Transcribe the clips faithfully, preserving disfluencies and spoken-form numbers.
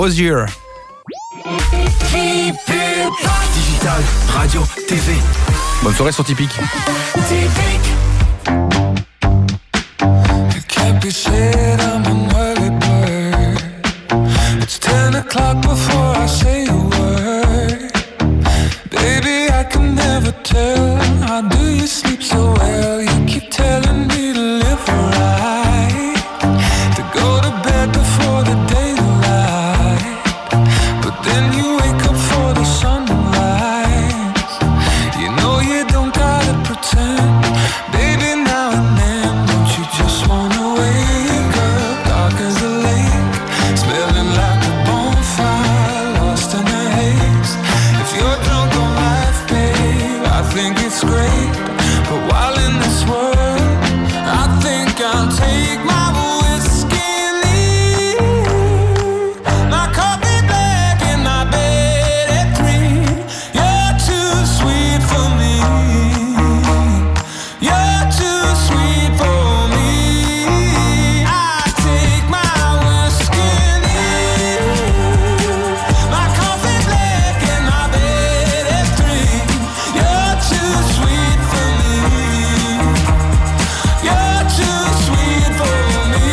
Osier. Digital, radio, T V. Bonne soirée sur Typique. It can't be said I'm an early bird. It's ten o'clock before I say a word. Baby, I can never tell. How do you sleep so well? You keep telling me to live right, to go to bed before the daylight, but then you wake up for the sunrise. You know you don't gotta pretend. Baby, now and then, don't you just wanna wake up dark as a lake, smelling like a bonfire, lost in a haze. If you're drunk on life, babe, I think it's great. But while in this world, I think I'll take my whiskey and leave. My coffee black in my bed at three. You're too sweet for me. You're too sweet for me. I take my whiskey and leave. My coffee black in my bed at three. You're too sweet for me. You're too sweet for me.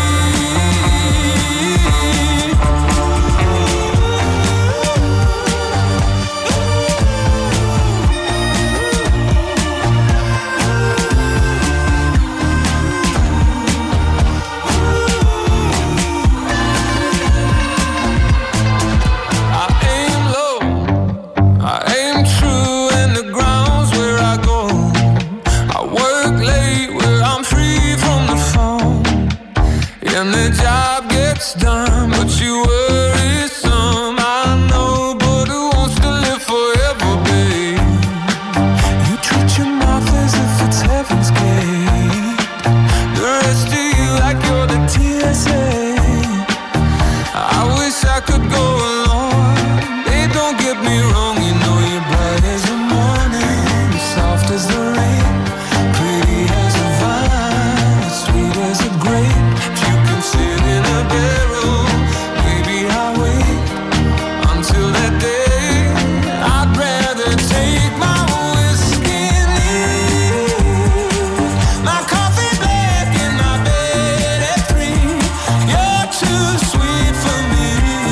I aim low, I aim true, and the ground's where I go. I work late where I'm free from the phone, and the job gets done, but you worry some. I know, but who wants to live forever, babe? You treat your mouth as if it's heaven's gate. The rest of you like you're the T S A. I wish I could go along. They don't get me wrong, you know you're bright as the morning, soft as the rain, pretty as a vine, sweet as a grape. If you can sit in a barrel, maybe I'll wait until that day. I'd rather take my whiskey and leave. My coffee black in my bed at three. You're too sweet for me.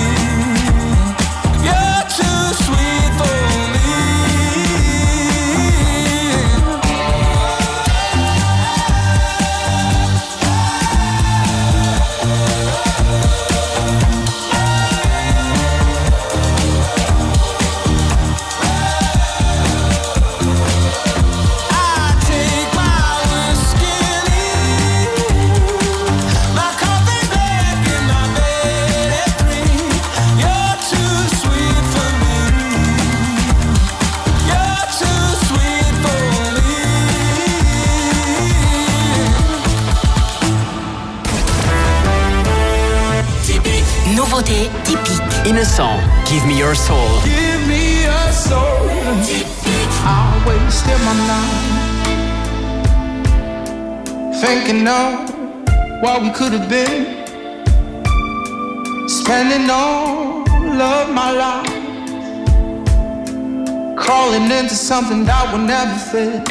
You're too sweet for me. I take my whiskey and leave. My coffee black in my bed at three. You're too sweet for me. You're too sweet for me. Nouveauté typique. Innocent, give me your soul. Give me a soul. I wasted my night thinking of what we could have been, spending all of my life crawling into something that would never fit.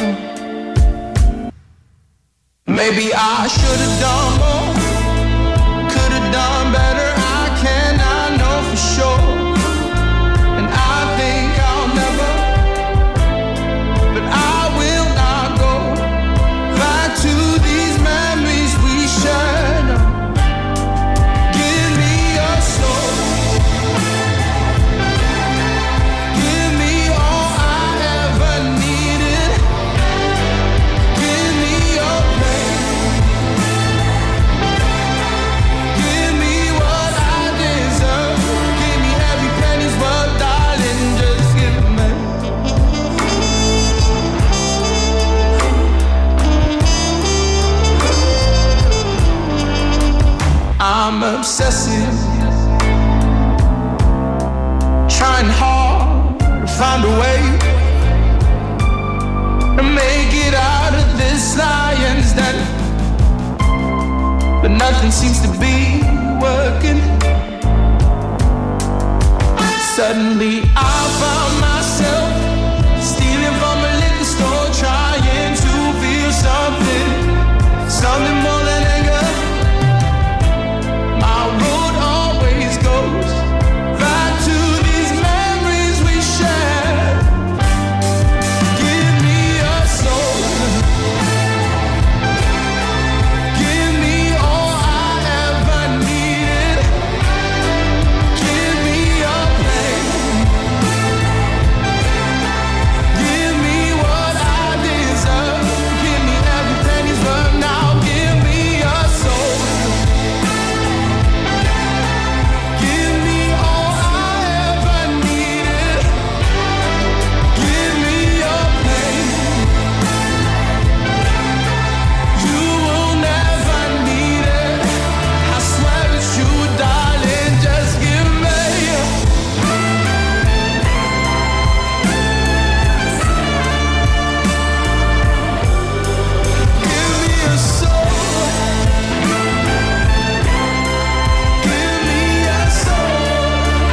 Maybe I should have done more, could have done better. I cannot know for sure, and I think I'll never, but I will not go back to these memories we shared. Give me your soul, give me all I ever needed, give me your pain, give me what I deserve, give me every penny's worth, darling, just give me. I'm obsessive, trying hard to find a way to make it out of this lion's den, but nothing seems to be working. Suddenly I found myself stealing from a liquor store, trying to feel something, something more than anger. My road always goes back to these memories we shared. Give me a soul, give me all I ever needed. Give me a pain, give me what I deserve. Give me every penny's worth now. Give me a soul, give me all I ever needed. Give me a pain, you will never need it. I swear it's you, darling, just give me Give me a soul, give me a soul.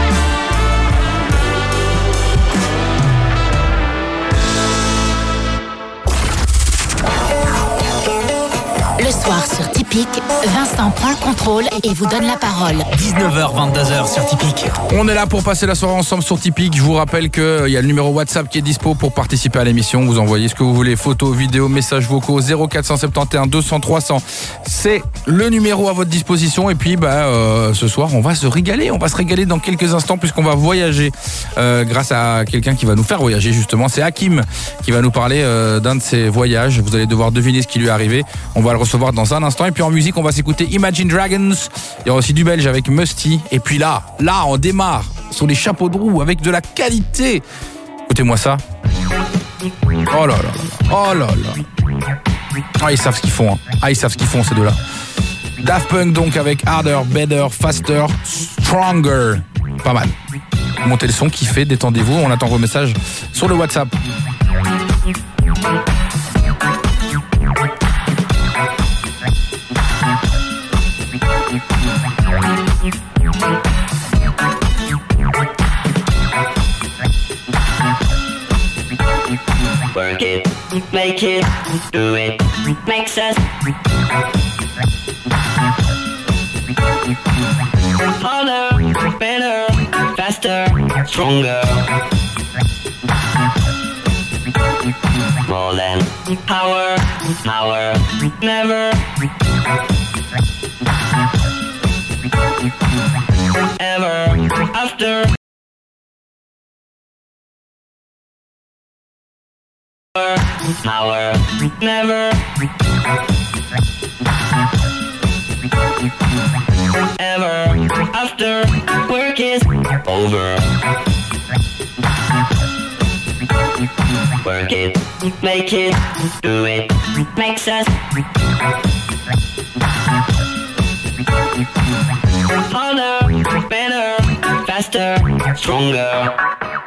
Le soir sur Typique, Vincent prend le contrôle et vous donne la parole. dix-neuf heures, vingt-deux heures sur Typique. On est là pour passer la soirée ensemble sur Typique. Je vous rappelle qu'il y a le numéro WhatsApp qui est dispo pour participer à l'émission. Vous envoyez ce que vous voulez, photos, vidéos, messages vocaux, zéro quatre cent soixante et onze deux cents trois cents. C'est le numéro à votre disposition. Et puis bah, euh, ce soir, on va se régaler. On va se régaler dans quelques instants puisqu'on va voyager euh, grâce à quelqu'un qui va nous faire voyager justement. C'est Hakim qui va nous parler euh, d'un de ses voyages. Vous allez devoir deviner ce qui lui est arrivé. On va le recevoir dans un instant. Et puis en musique, on va s'écouter Imagine Dragons. Il y aura aussi du belge avec Musty. Et puis là, là, on démarre sur les chapeaux de roue avec de la qualité. Écoutez-moi ça. Oh là là là. Oh là là. Ah, ils savent ce qu'ils font. Hein. Ah, ils savent ce qu'ils font, ces deux-là. Daft Punk donc avec Harder, Better, Faster, Stronger. Pas mal. Montez le son, kiffez, détendez-vous. On attend vos messages sur le WhatsApp. Work it, make it, do it, makes us harder, better, faster, stronger. More than power, power, never, ever, after. Power, never, ever, after work is over. Work it, make it, do it, makes us harder, better, faster, stronger.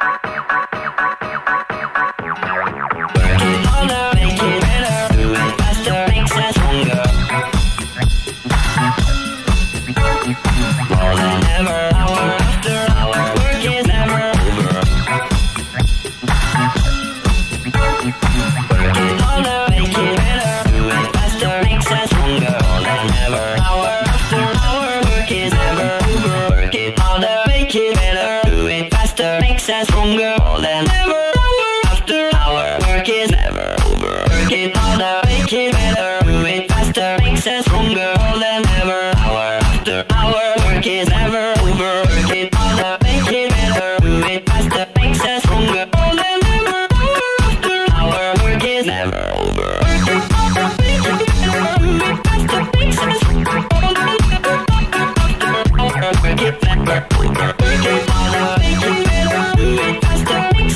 Stronger than ever. After hour, work is never over. Work it harder, make it better. Do it faster, makes us stronger than ever. Hour after hour, work is never over. Work it harder, make it better. Do it faster, makes us stronger than ever. After hour, work is never over. Work it harder, make it better. Do it faster, makes us stronger than ever. After hour, work it never over. Work it harder, make it better. Do it faster.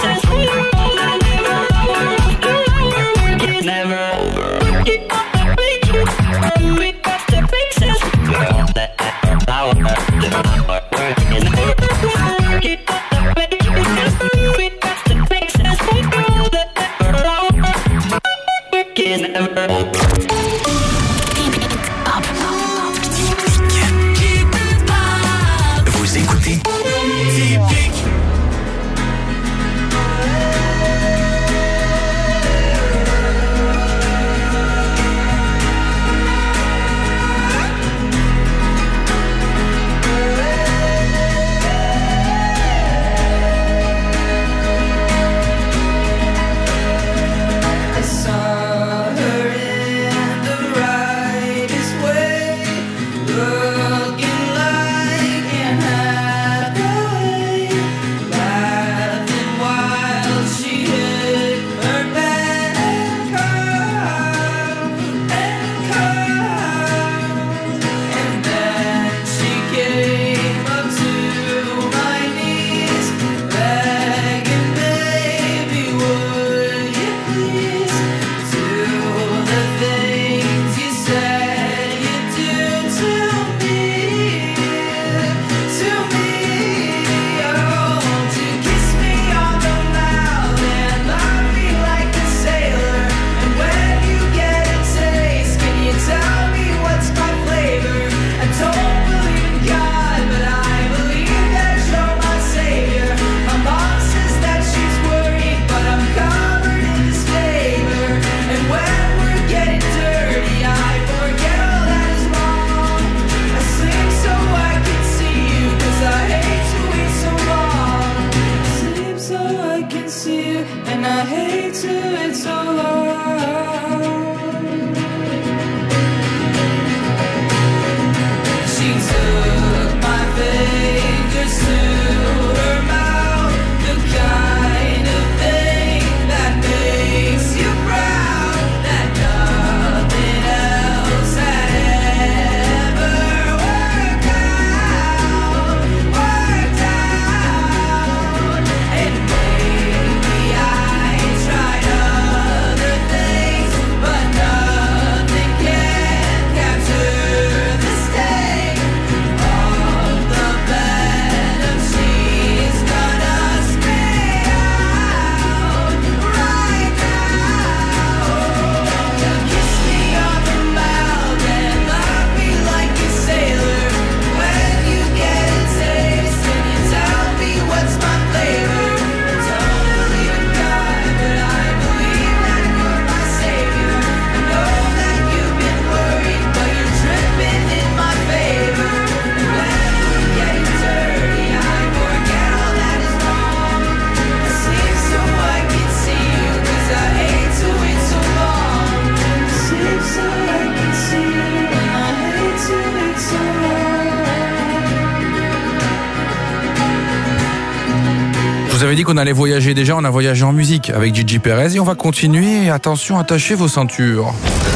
vous avez dit qu'on allait voyager déjà, on a voyagé en musique avec Gigi Perez et on va continuer. Attention, attachez vos ceintures.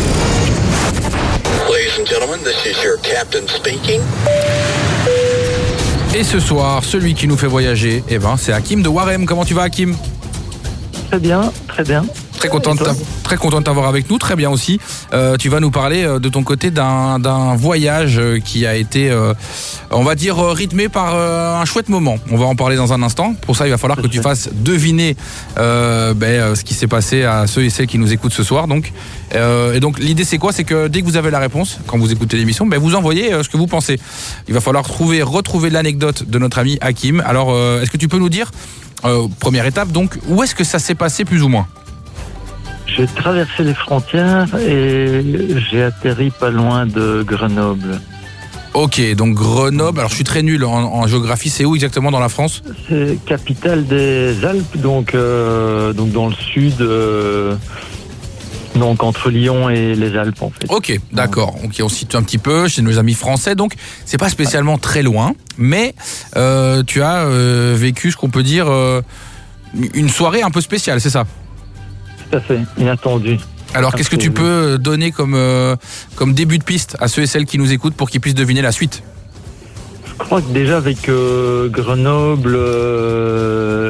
Ladies and gentlemen, this is your captain speaking. Et ce soir, celui qui nous fait voyager, eh ben, c'est Hakim de Warem. Comment tu vas, Hakim ? Très bien, très bien. Très content, de très content de t'avoir avec nous, très bien aussi. Euh, tu vas nous parler euh, de ton côté d'un, d'un voyage euh, qui a été, euh, on va dire, euh, rythmé par euh, un chouette moment. On va en parler dans un instant. Pour ça, il va falloir que tu fasses deviner euh, ben, ce qui s'est passé à ceux et celles qui nous écoutent ce soir. Donc, euh, et donc l'idée, c'est quoi ? C'est que dès que vous avez la réponse, quand vous écoutez l'émission, ben, vous envoyez euh, ce que vous pensez. Il va falloir trouver, retrouver l'anecdote de notre ami Hakim. Alors, euh, est-ce que tu peux nous dire, euh, première étape, donc, où est-ce que ça s'est passé plus ou moins ? J'ai traversé les frontières et j'ai atterri pas loin de Grenoble. Ok, donc Grenoble, alors je suis très nul en, en géographie, c'est où exactement dans la France ? C'est capitale des Alpes, donc, euh, donc dans le sud, euh, donc entre Lyon et les Alpes en fait. Ok, d'accord, ok, on cite un petit peu chez nos amis français, donc c'est pas spécialement très loin, mais euh, tu as euh, vécu ce qu'on peut dire euh, une soirée un peu spéciale, c'est ça ? Tout à fait, inattendu. Alors, qu'est-ce que tu peux donner comme, euh, comme début de piste à ceux et celles qui nous écoutent pour qu'ils puissent deviner la suite ? Je crois que déjà avec euh, Grenoble euh,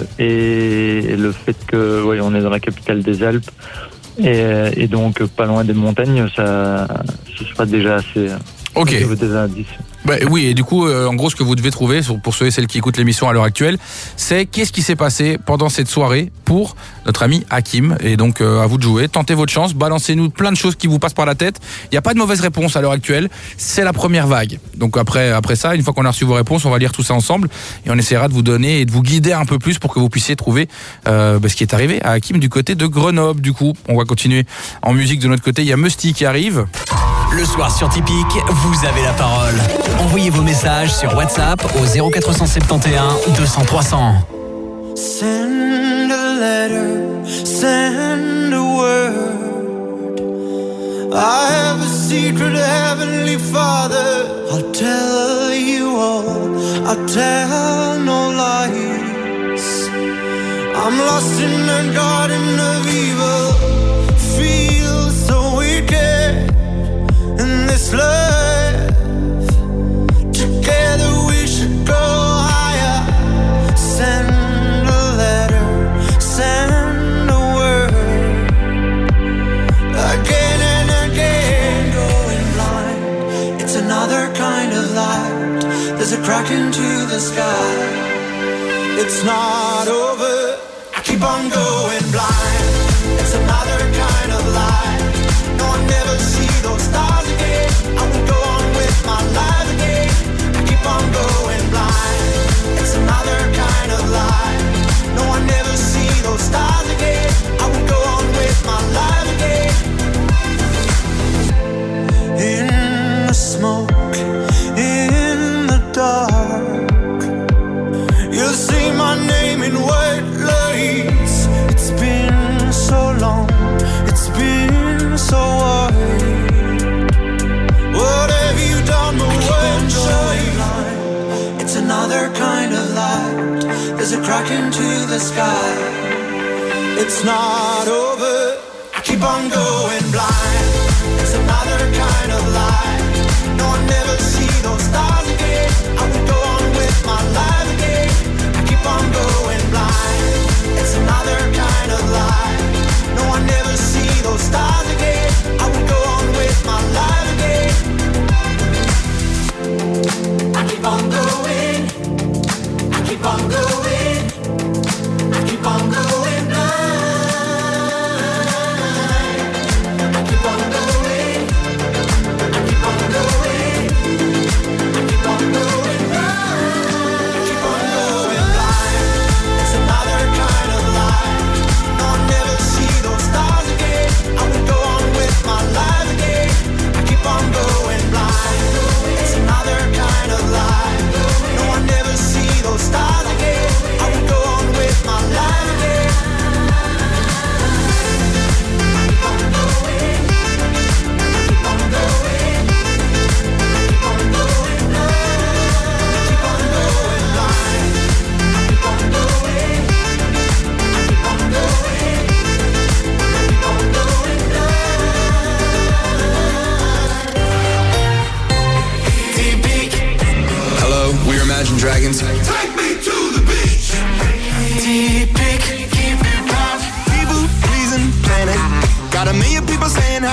et le fait que ouais, on est dans la capitale des Alpes et, et donc pas loin des montagnes, ça, ce sera déjà assez. Ok. Au niveau des indices. Bah, oui, et du coup, euh, en gros, ce que vous devez trouver, pour ceux et celles qui écoutent l'émission à l'heure actuelle, c'est qu'est-ce qui s'est passé pendant cette soirée pour notre ami Hakim. Et donc, euh, à vous de jouer, tentez votre chance, balancez-nous plein de choses qui vous passent par la tête. Il n'y a pas de mauvaise réponse à l'heure actuelle, c'est la première vague. Donc après, après ça, une fois qu'on a reçu vos réponses, on va lire tout ça ensemble et on essaiera de vous donner et de vous guider un peu plus pour que vous puissiez trouver euh, bah, ce qui est arrivé à Hakim du côté de Grenoble. Du coup, on va continuer en musique de notre côté. Il y a Musty qui arrive. Le soir sur Tipeee, vous avez la parole. Envoyez vos messages sur WhatsApp au zéro quatre cent soixante et un deux cents trois cents. Send a letter, send a word. I have a secret, Heavenly Father. I'll tell you all, I'll tell no lies. I'm lost in a garden of evil, feel so wicked in this life. Together we should go higher. Send a letter, send a word. Again and again, going blind. It's another kind of light. There's a crack into the sky. It's not over. I keep on going blind. It's another kind of light. No, I'll never see those stars again. I will go on with my life again. I keep on going blind. It's another kind of light. No, I'll never see those stars again. I will go on with my life again. In the smoke, in the dark, you'll see my name in white lights. It's been so long, it's been so wide. What have you done but when shine? It's another kind of light. There's a crack into the sky. It's not over. I keep on going blind. It's another kind of light. No, I'll never see those stars again. I will go on with my life again. I keep on going blind. It's another kind of light. No, I'll never see those stars again. I will go on with my life again. I keep on going. I keep on going. I keep on going blind. I keep on going. I keep on going. I keep on going blind. I keep on going blind. It's another kind of light. No, I'll never see those stars again. I will go on with my life again. I keep on going blind. It's another kind of light. No, I'll never see those stars again.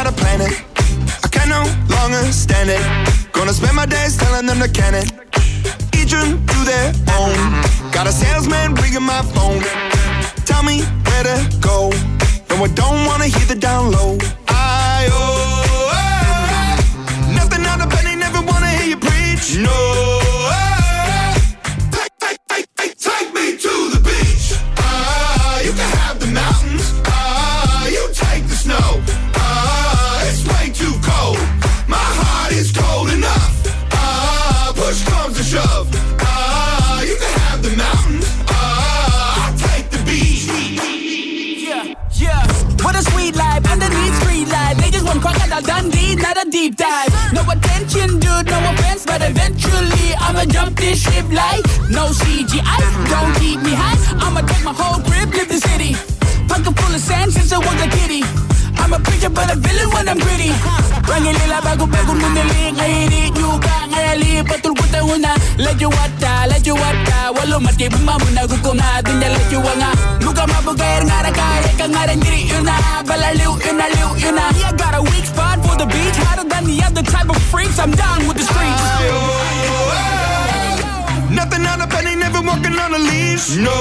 out of planet. I can no longer stand it. Gonna spend my days telling them to can it. Each them to their own. Got a salesman ringing my phone. Tell me where to go. No, I don't wanna hear the down low. I oh, oh, nothing out of penny, never wanna hear you preach. No, oh, take, take, take, take, take me to the beach. Ah, you can have the mountains. Ah, you take the snow. Ah, it's way too cold. My heart is cold enough. Ah, push comes to shove. Ah, you can have the mountains. Ah, I'll take the beach. Yeah, yeah. What a sweet life underneath street light. They just want crocodile Dundee, not a deep dive. No attention, dude, no offense, but eventually I'ma jump this ship like no C G I. Don't keep me high. I'ma take my whole grip, live the city. Pocket full of sand since I was a kitty. I'm a preacher but a villain when I'm gritty. Rangilila bago-bago munili. Ngayiri juga ngayali patul ko tayo na. Ladyo wata, ladyo wata. Walo mati bumamuna gukuna. Dunya ladyo wanga. Luka mabugayar nga rakaya ka nga rin diri yun na. Balaliw yun na, liw yun na. I got a weak spot for the beach. Hotter than the other type of freaks. I'm down with the streets. Nothing out of penny, never walking on a leash. No.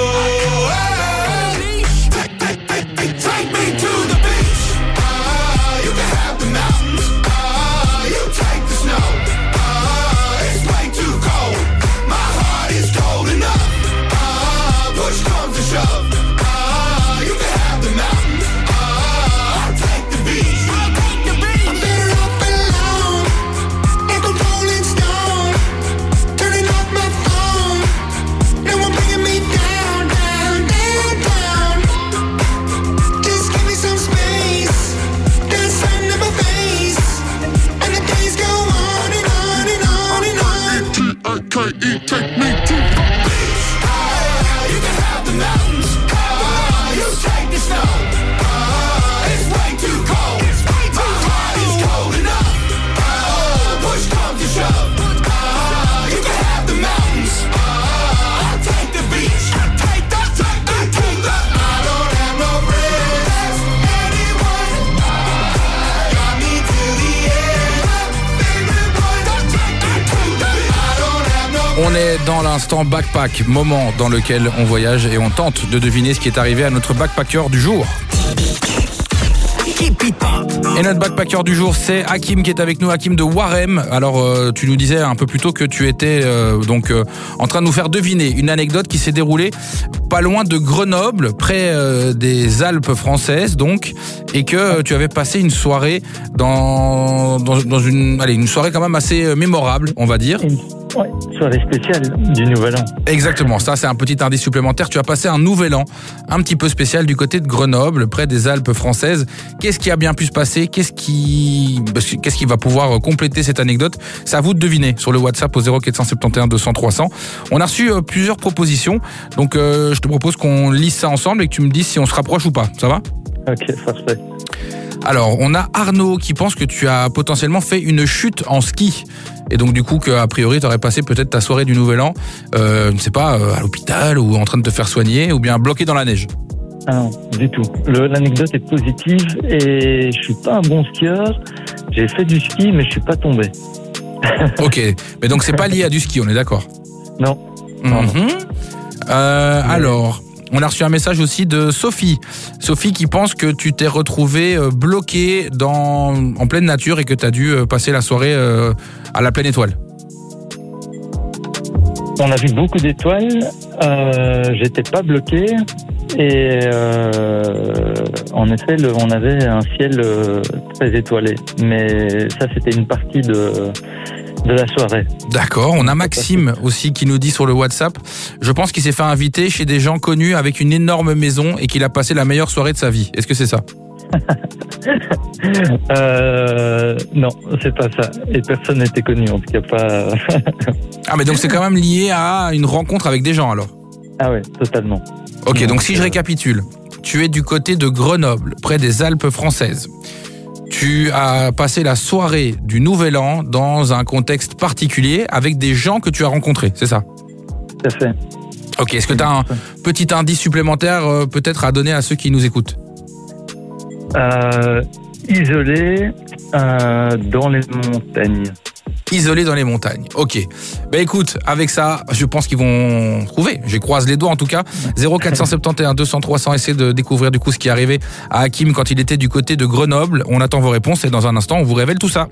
Take, take, take, take, take me to the beach. Ah, you can have the mountains. Ah, you take the snow. Ah, it's way too cold. My heart is cold enough. Ah, push comes to shove. Ah, you can have the mountains. Ah, I'll take the beach. I'll take the beach. I'm better off alone. Like a rolling stone. Turning off my phone. No one bringing me down, down, down, down. Just give me some space. The sun in my face. And the days go on and on and on and on. T I K E, take me to the beach. Ah, you can have the mountains. Ah, you take the snow. Ah, it's way too cold. My heart is cold enough. Ah, push comes to shove. Ah, you can have the mountains. Ah, I'll take the beach. I'll take the, take the, take the. I don't have no friends. Anyone got me to the end. Favorite one. Take me to the beach. I don't have no. On est dans l'instant backpack, moment dans lequel on voyage et on tente de deviner ce qui est arrivé à notre backpacker du jour. Et notre backpacker du jour, c'est Hakim qui est avec nous, Hakim de Warem. Alors, euh, tu nous disais un peu plus tôt que tu étais euh, donc euh, en train de nous faire deviner une anecdote qui s'est déroulée pas loin de Grenoble, près euh, des Alpes françaises, donc, et que euh, tu avais passé une soirée dans, dans, dans une, allez, une soirée quand même assez euh, mémorable, on va dire. Une ouais, soirée spéciale du Nouvel An. Exactement, ça c'est un petit indice supplémentaire. Tu as passé un nouvel an un petit peu spécial du côté de Grenoble, près des Alpes françaises. Qu'est-ce qui a bien pu se passer ? Qu'est-ce qui, qu'est-ce qui va pouvoir compléter cette anecdote ? C'est à vous de deviner sur le WhatsApp au zéro quatre cent soixante et onze deux cents trois cents. On a reçu euh, plusieurs propositions, donc euh, je te propose qu'on lise ça ensemble et que tu me dises si on se rapproche ou pas. Ça va ? Ok, parfait. Alors, on a Arnaud qui pense que tu as potentiellement fait une chute en ski. Et donc du coup, qu'a priori, tu aurais passé peut-être ta soirée du Nouvel An, euh, je ne sais pas, euh, à l'hôpital ou en train de te faire soigner, ou bien bloqué dans la neige. Ah non, du tout. Le, l'anecdote est positive et je suis pas un bon skieur. J'ai fait du ski, mais je suis pas tombé. Ok, mais donc c'est pas lié à du ski, on est d'accord ? Non. non, Mm-hmm. non. Euh, alors, on a reçu un message aussi de Sophie. Sophie qui pense que tu t'es retrouvé bloqué dans, en pleine nature et que tu as dû passer la soirée à la pleine étoile. On a vu beaucoup d'étoiles. Euh, j'étais pas bloqué. Et euh, en effet, le, on avait un ciel euh, très étoilé. Mais ça, c'était une partie de... de la soirée. D'accord, on a Maxime aussi qui nous dit sur le WhatsApp, je pense qu'il s'est fait inviter chez des gens connus avec une énorme maison et qu'il a passé la meilleure soirée de sa vie. Est-ce que c'est ça ? euh, non, c'est pas ça. Et personne n'était connu, en tout cas pas... Ah mais donc c'est quand même lié à une rencontre avec des gens alors ? Ah ouais, totalement. Ok, donc, donc si je récapitule, tu es du côté de Grenoble, près des Alpes françaises. Tu as passé la soirée du Nouvel An dans un contexte particulier avec des gens que tu as rencontrés, c'est ça ? Tout à fait. Ok, est-ce que tu as un petit indice supplémentaire euh, peut-être à donner à ceux qui nous écoutent ? Euh, Isolé euh, dans les montagnes. Isolé dans les montagnes. Ok. Ben écoute, avec ça, je pense qu'ils vont trouver. Je croise les doigts en tout cas. zéro quatre cent soixante et onze deux cents trois cents. Essayez de découvrir du coup ce qui est arrivé à Hakim quand il était du côté de Grenoble. On attend vos réponses et dans un instant, on vous révèle tout ça.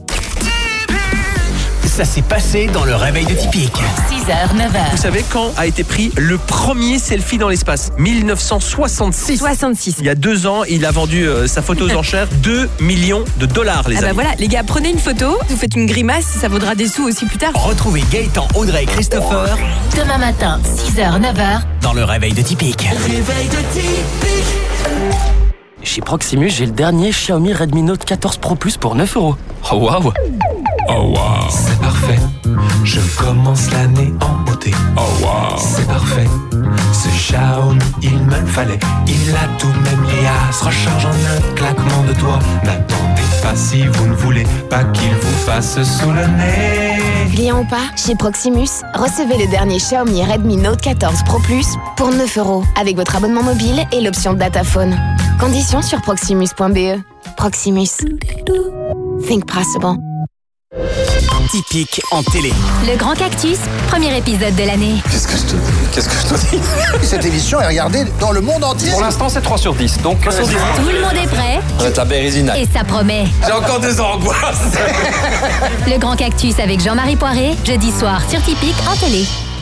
Ça s'est passé dans le réveil de Typique. six heures, neuf heures. Vous savez quand a été pris le premier selfie dans l'espace? mille neuf cent soixante-six. soixante-six. Il y a deux ans, il a vendu euh, sa photo aux enchères deux millions de dollars, les Ah amis. bah voilà, les gars, prenez une photo, vous faites une grimace, ça vaudra des sous aussi plus tard. Retrouvez Gaëtan, Audrey et Christopher Demain matin, six heures, neuf heures. dans le réveil de Typique. Réveil de Typique. Chez Proximus, j'ai le dernier Xiaomi Redmi Note quatorze Pro Plus pour neuf euros. Oh waouh. Oh wow, c'est parfait. Je commence l'année en beauté. Oh wow, c'est parfait. Ce Xiaomi, il me fallait. Il a tout, même l'I A se recharge en un claquement de doigts. N'attendez pas si vous ne voulez pas qu'il vous fasse sous le nez. Client ou pas, chez Proximus, recevez le dernier Xiaomi Redmi Note quatorze Pro Plus pour neuf euros avec votre abonnement mobile et l'option Dataphone. Conditions sur proximus point b e. Proximus. Think possible. Typique en télé. Le Grand Cactus, premier épisode de l'année. Qu'est-ce que je te dis Qu'est-ce que je te dis Cette émission est regardée dans le monde entier. Pour l'instant, c'est trois sur dix. Donc, Tout le monde est prêt on va être à Bérésina. et ça promet. J'ai encore des angoisses. Le Grand Cactus avec Jean-Marie Poiré, jeudi soir sur Typique en télé.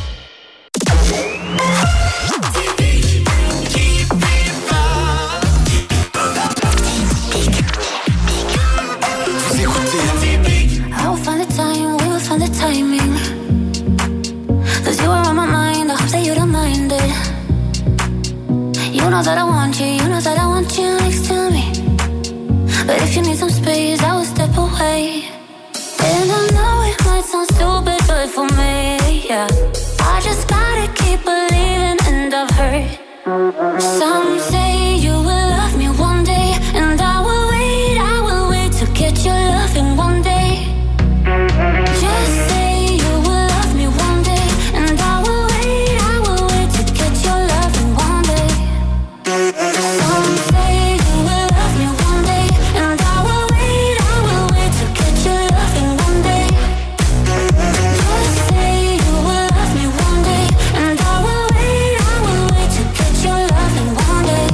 I will find the time, we will find the timing. Cause you are on my mind, I hope that you don't mind it. You know that I want you, you know that I want you next to me. But if you need some space, I will step away. And I know it might sound stupid, but for me, yeah, I just gotta keep believing, and I've heard some say you will love me one day, and I will wait, I will wait to get your loving one day. Just say you will love me one day, and I will wait, I will wait to get your loving one day. Some say you will love me one day, and I will wait, I will wait to get your loving one day. Just say you will love me one day, and I will wait, I will wait to get your loving one day.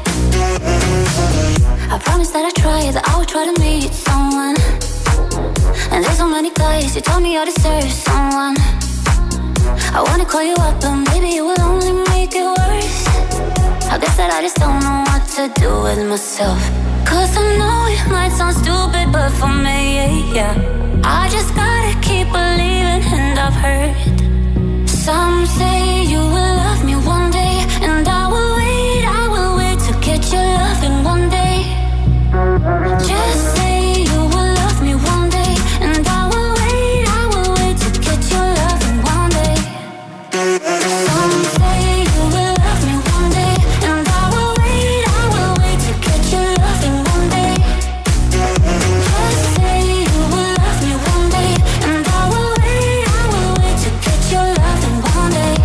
I promise that I try, that I will try to meet someone. And there's so many guys, you told me I deserve someone. I wanna call you up, but maybe it will only make it worse. I guess that I just don't know what to do with myself. Cause I know it might sound stupid, but for me, yeah, I just gotta keep believing, and I've heard some say you will love me one day, and I will wait, I will wait to get your loving one day. Just say you will love me one day, and I will wait, I will wait to get your loving one day. Some say you will love me one day, and I will wait, I will wait to get your loving one day. Just say you will love me one day, and I will wait, I will wait to get your loving one day.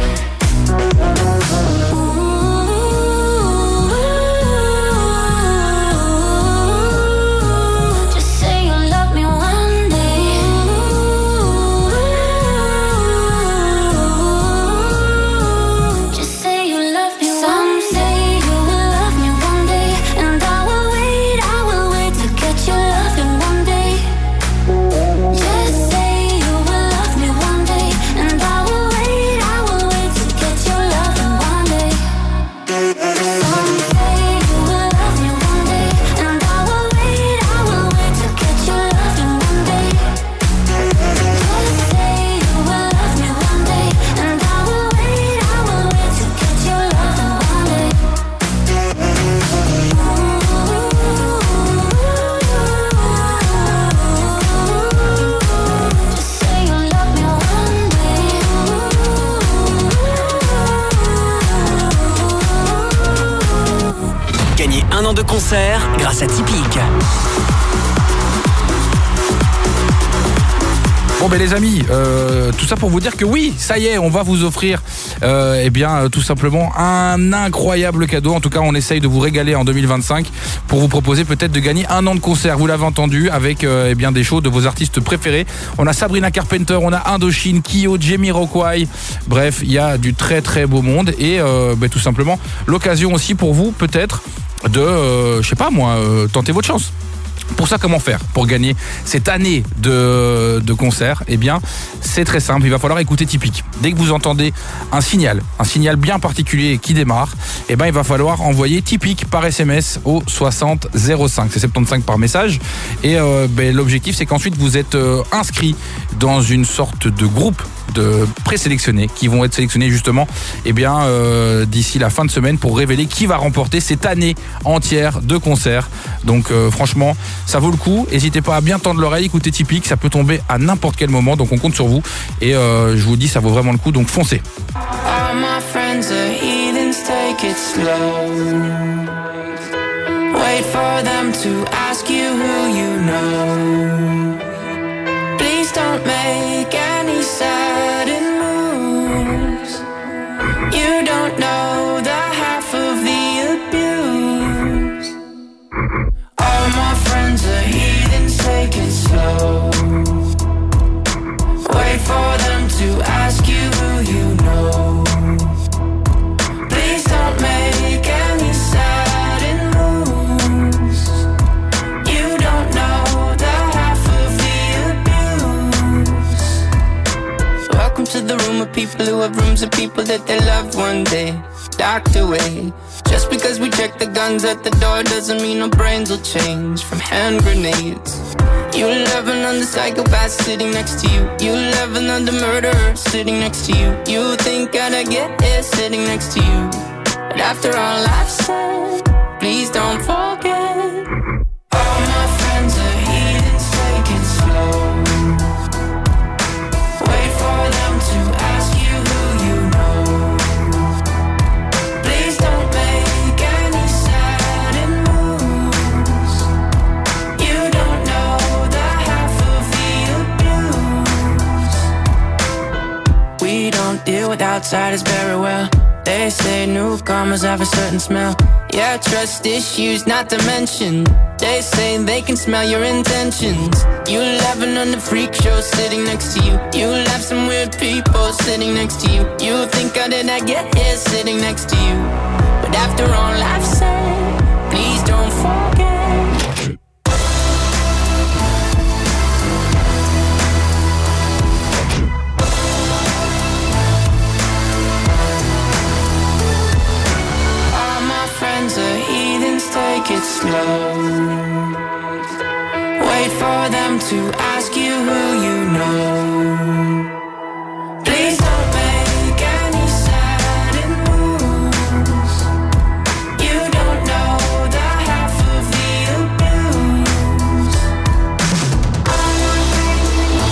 Just say you love me one day. Just say you love me. Some say you will love me one day, and I will wait, I will wait to get your loving one day. Just say you will love me one day, and I will wait, I will wait to get your loving one day. Some say you will love me one day, and I will wait, I will wait to get your loving one day. Just say you will love me one day, and I will wait, I will wait to get your loving one day. Just say you love me one day. Gagnez un an de concert grâce à Typique. Bon ben les amis, euh, tout ça pour vous dire que oui, ça y est, on va vous offrir euh, eh bien euh, tout simplement un incroyable cadeau. En tout cas, on essaye de vous régaler en deux mille vingt-cinq pour vous proposer peut-être de gagner un an de concert. Vous l'avez entendu, avec euh, eh bien des shows de vos artistes préférés. On a Sabrina Carpenter, on a Indochine, Kyo, Jamiroquai. Bref, il y a du très très beau monde et euh, bah, tout simplement l'occasion aussi pour vous peut-être de, euh, je sais pas moi, euh, tenter votre chance. Pour ça, comment faire pour gagner cette année de, de concert? Eh bien, c'est très simple, il va falloir écouter Typique. Dès que vous entendez un signal, un signal bien particulier qui démarre, eh bien, il va falloir envoyer Typique par S M S au soixante zéro cinq. C'est soixante-quinze par message. Et euh, ben, l'objectif, c'est qu'ensuite, vous êtes euh, inscrit dans une sorte de groupe de présélectionnés qui vont être sélectionnés justement eh bien, euh, d'ici la fin de semaine pour révéler qui va remporter cette année entière de concerts. Donc euh, franchement, ça vaut le coup. N'hésitez pas à bien tendre l'oreille, écoutez Typique, ça peut tomber à n'importe quel moment, donc on compte sur vous et euh, je vous dis, ça vaut vraiment le coup, donc foncez. All my friends are heathens, take it slow. Wait for them to ask you who you know. Please don't make any sudden moves. You don't know the half of the abuse. All my friends are heathens, take it slow. Wait for them to ask you who you know. Please don't make any sudden moves. You don't know the half of the abuse. Welcome to the room of people who have rooms of people that they loved one day docked away. Just because we check the guns at the door doesn't mean our brains will change from hand grenades. You love another psychopath sitting next to you. You love another murderer sitting next to you. You think I'd get here sitting next to you. But after all I've said, please don't forget. All my friends are heathens, take it slow. Wait for them to ask you who you know. Please don't make any sudden moves. You don't know the half of the abuse. We don't deal with outsiders very well. They say newcomers have a certain smell. Yeah, trust issues not to mention. They say they can smell your intentions. You laughing on the freak show sitting next to you. You laugh some weird people sitting next to you. You think how did I get here sitting next to you? But after all I've said, please don't forget. Take it slow. Wait for them to ask you who you know. Please don't make any sudden moves. You don't know the half of the abuse. All my friends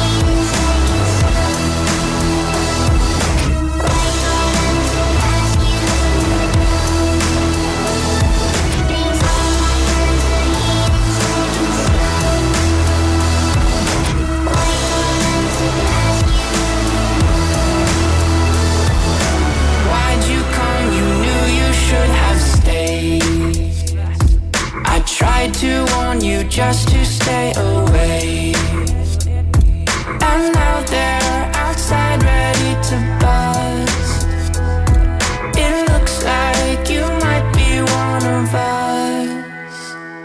tried to warn you just to stay away. And now they're outside ready to buzz. It looks like you might be one of us.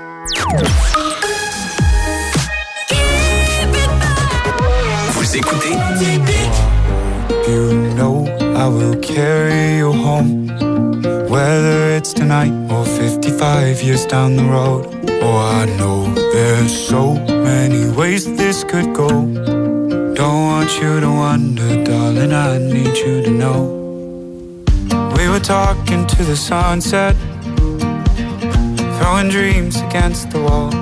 Vous écoutez You know I will carry you home, whether it's tonight or fifty-five years down the road. Oh, I know there's so many ways this could go. Don't want you to wonder, darling, I need you to know. We were talking to the sunset, throwing dreams against the wall.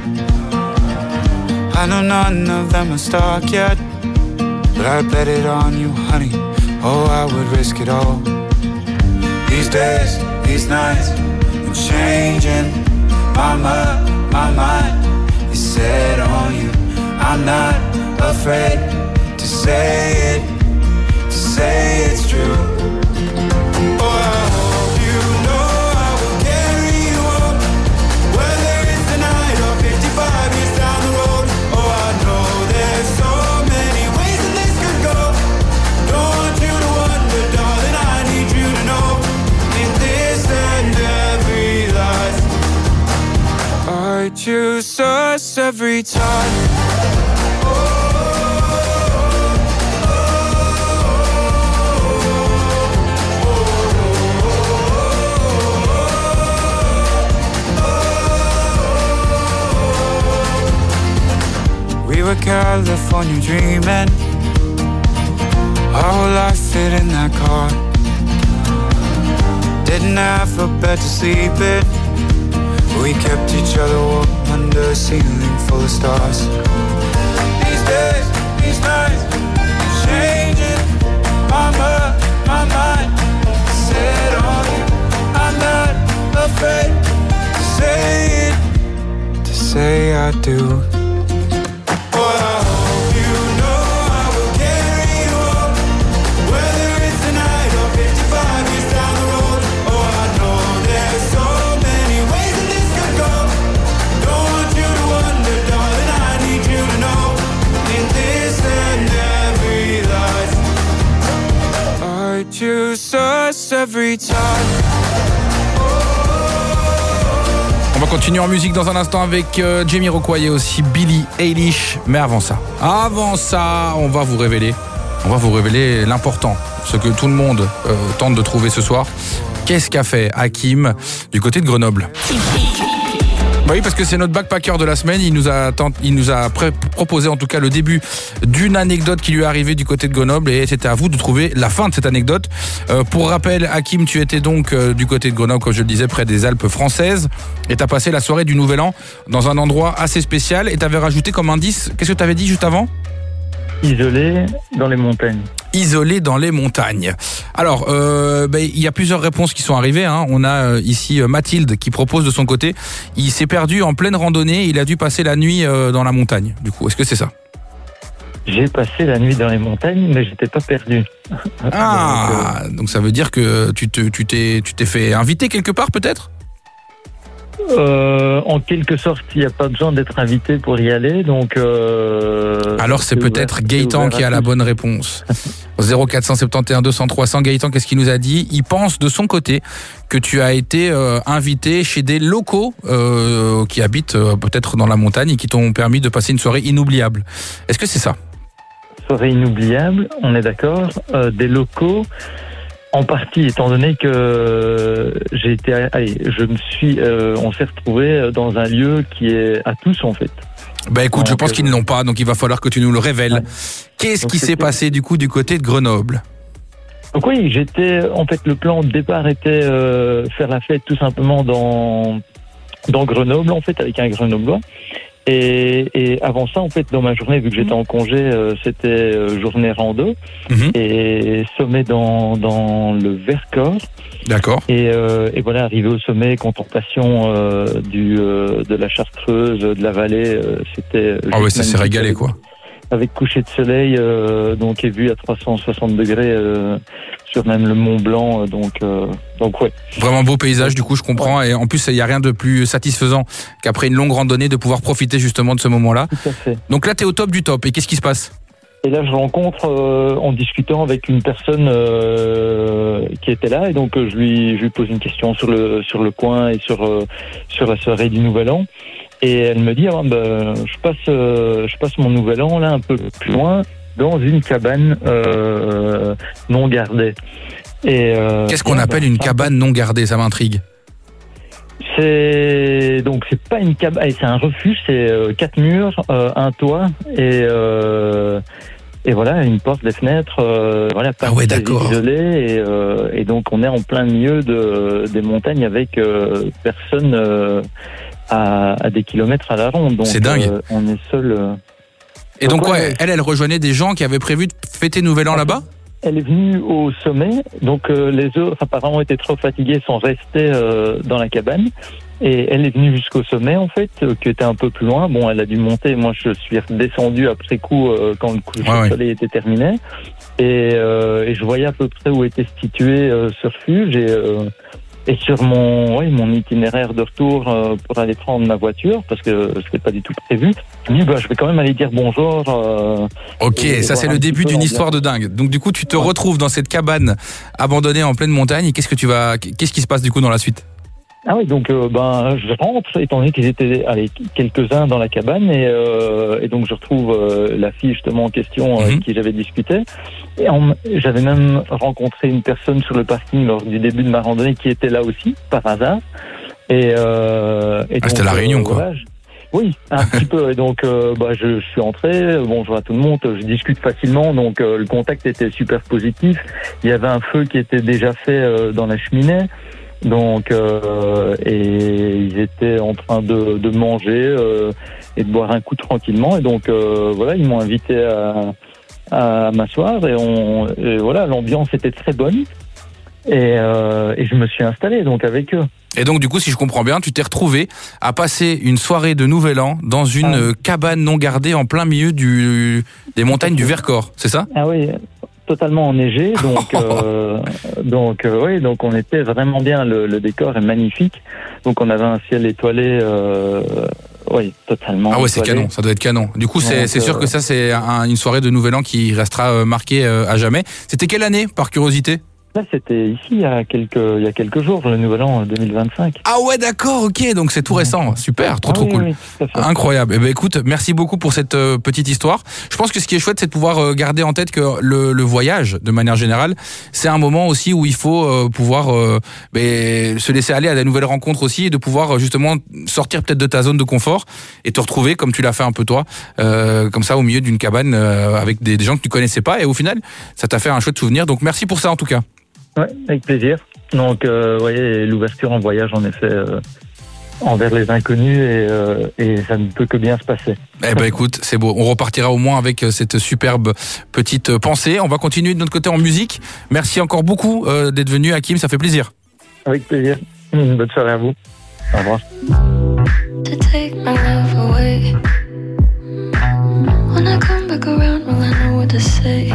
I know none of them are stuck yet, but I bet it on you, honey. Oh, I would risk it all. These days, these nights, I'm changing. My mind, my mind is set on you. I'm not afraid to say it, to say it's true. choose us every time. We were California dreaming. Our whole life fit in that car. Didn't have a bed to sleep in. We kept each other warm under a ceiling full of stars. These days, these nights, changing my mind, my mind. Set on you, I'm not afraid to say it, to say I do. Choose us every time. On va continuer en musique dans un instant avec euh, Jamiroquai et aussi Billie Eilish. Mais avant ça, avant ça, on va vous révéler, on va vous révéler l'important, ce que tout le monde euh, tente de trouver ce soir. Qu'est-ce qu'a fait Hakim du côté de Grenoble? Bah oui, parce que c'est notre backpacker de la semaine. Il nous a, tent, il nous a pré- proposé en tout cas le début d'une anecdote qui lui est arrivée du côté de Grenoble et c'était à vous de trouver la fin de cette anecdote. Euh, pour rappel, Hakim, tu étais donc euh, du côté de Grenoble, comme je le disais, près des Alpes françaises et t'as passé la soirée du Nouvel An dans un endroit assez spécial et t'avais rajouté comme indice, qu'est-ce que t'avais dit juste avant? Isolé dans les montagnes. Isolé dans les montagnes. Alors, euh, bah, il y a plusieurs réponses qui sont arrivées. Hein. On a euh, ici euh, Mathilde qui propose de son côté. Il s'est perdu en pleine randonnée. Il a dû passer la nuit euh, dans la montagne. Du coup, est-ce que c'est ça? J'ai passé la nuit dans les montagnes, mais j'étais pas perdu. Ah, donc, euh... donc ça veut dire que tu, te, tu, t'es, tu t'es fait inviter quelque part peut-être? Euh, en quelque sorte, il n'y a pas besoin d'être invité pour y aller, donc... Euh, Alors c'est, c'est peut-être ouvert, Gaëtan qui a la bonne réponse. zéro quatre cent soixante et onze deux cents trois cents, Gaëtan, qu'est-ce qu'il nous a dit? Il pense de son côté que tu as été euh, invité chez des locaux euh, qui habitent euh, peut-être dans la montagne et qui t'ont permis de passer une soirée inoubliable. Est-ce que c'est ça? Soirée inoubliable, on est d'accord. Euh, des locaux... En partie, étant donné que j'ai été, allez, je me suis, euh, on s'est retrouvé dans un lieu qui est à tous en fait. Bah écoute, donc, je pense qu'ils ne l'ont pas, donc il va falloir que tu nous le révèles. Ouais. Qu'est-ce donc, qui s'est passé du coup du côté de Grenoble? Donc oui, j'étais, en fait, le plan de départ était euh, faire la fête tout simplement dans dans Grenoble en fait avec un Grenoblois. Et, et avant ça, en fait, dans ma journée, vu que j'étais en congé, euh, c'était euh, journée rando mmh. et sommet dans, dans le Vercors. D'accord. Et, euh, et voilà, arrivé au sommet, contemplation euh, du, euh, de la Chartreuse, de la vallée, euh, c'était... Ah ouais, ça s'est régalé, avec, quoi. Avec coucher de soleil, euh, donc, et vue à trois cent soixante degrés euh, sur même le Mont Blanc, euh, donc, euh, donc ouais. Vraiment beau paysage, du coup, je comprends. Ouais. Et en plus, il n'y a rien de plus satisfaisant qu'après une longue randonnée de pouvoir profiter justement de ce moment-là. Tout à fait. Donc là, tu es au top du top. Et qu'est-ce qui se passe? Et là, je rencontre euh, en discutant avec une personne euh, qui était là, et donc euh, je lui je lui pose une question sur le sur le coin et sur euh, sur la soirée du Nouvel An. Et elle me dit, ah, bah, je passe, euh, je passe mon Nouvel An là un peu plus loin dans une cabane euh, non gardée. Et euh, qu'est-ce qu'on appelle une cabane non gardée? Ça m'intrigue. C'est donc c'est pas une cabane, c'est un refuge. C'est euh, quatre murs, euh, un toit et euh, et voilà une porte, des fenêtres. Euh, voilà, pas ah ouais, d'accord. isolé et, euh, et donc on est en plein milieu de des montagnes avec euh, personne. Euh, À, à des kilomètres à la ronde. Donc, c'est dingue. Euh, on est seul. Euh... Et donc, donc ouais, elle, elle rejoignait des gens qui avaient prévu de fêter Nouvel An là-bas? Elle est venue au sommet, donc euh, les autres apparemment étaient trop fatigués, sont restés euh, dans la cabane. Et elle est venue jusqu'au sommet en fait, euh, qui était un peu plus loin. Bon, elle a dû monter. Moi, je suis redescendu après coup euh, quand le coucher ouais, de ouais. soleil était terminé. Et, euh, et je voyais à peu près où était situé euh, ce refuge. Et euh, Et sur mon, oui, mon itinéraire de retour euh, pour aller prendre ma voiture, parce que c'était pas du tout prévu, je me dis, bah, je vais quand même aller dire bonjour. Euh, ok, et, ça et c'est le début d'une histoire de dingue. Donc du coup, tu te ouais. retrouves dans cette cabane abandonnée en pleine montagne. Et qu'est-ce que tu vas, qu'est-ce qui se passe du coup dans la suite? Ah oui, donc euh, ben je rentre, étant donné qu'ils étaient allez, quelques-uns dans la cabane, et, euh, et donc je retrouve euh, la fille justement en question euh, avec qui j'avais discuté. Et en, j'avais même rencontré une personne sur le parking lors du début de ma randonnée qui était là aussi, par hasard. Et, euh, et ah, donc, c'était la réunion, euh, quoi. Voilà, je, oui, un petit peu. Et donc, euh, bah, je, je suis entré, bonjour à tout le monde, je discute facilement, donc euh, le contact était super positif. Il y avait un feu qui était déjà fait euh, dans la cheminée. Donc, euh, et ils étaient en train de, de manger euh, et de boire un coup tranquillement. Et donc, euh, voilà, ils m'ont invité à, à m'asseoir et, on, et voilà, l'ambiance était très bonne. Et, euh, et je me suis installé donc avec eux. Et donc, du coup, si je comprends bien, tu t'es retrouvé à passer une soirée de Nouvel An dans une ah. cabane non gardée en plein milieu du, des montagnes du Vercors, c'est ça ? Ah oui, totalement enneigé, donc euh, donc euh, oui, donc on était vraiment bien. Le, le décor est magnifique, donc on avait un ciel étoilé, euh, oui, totalement. Ah ouais, étoilé. c'est canon, ça doit être canon. Du coup, c'est, c'est sûr euh, que ça, c'est un, une soirée de Nouvel An qui restera marquée à jamais. C'était quelle année, par curiosité ? Là, c'était ici il y a quelques il y a quelques jours, le Nouvel An deux mille vingt-cinq. Ah ouais, d'accord, ok, donc c'est tout récent, super, trop ah, trop oui, cool, oui, tout à fait. Incroyable. Eh ben écoute, merci beaucoup pour cette euh, petite histoire. Je pense que ce qui est chouette, c'est de pouvoir euh, garder en tête que le, le voyage, de manière générale, c'est un moment aussi où il faut euh, pouvoir euh, ben, se laisser aller à de nouvelles rencontres aussi, et de pouvoir euh, justement sortir peut-être de ta zone de confort et te retrouver comme tu l'as fait un peu toi, euh, comme ça au milieu d'une cabane euh, avec des, des gens que tu connaissais pas, et au final, ça t'a fait un chouette souvenir. Donc merci pour ça en tout cas. Ouais, avec plaisir. Donc, euh, vous voyez, l'ouverture en voyage, en effet, euh, envers les inconnus, et, euh, et ça ne peut que bien se passer. Eh ben, écoute, c'est beau. On repartira au moins avec cette superbe petite pensée. On va continuer de notre côté en musique. Merci encore beaucoup euh, d'être venu, Hakim. Ça fait plaisir. Avec plaisir. Une bonne soirée à vous. Au revoir. To take my love away. When I come back around, will I know what to say?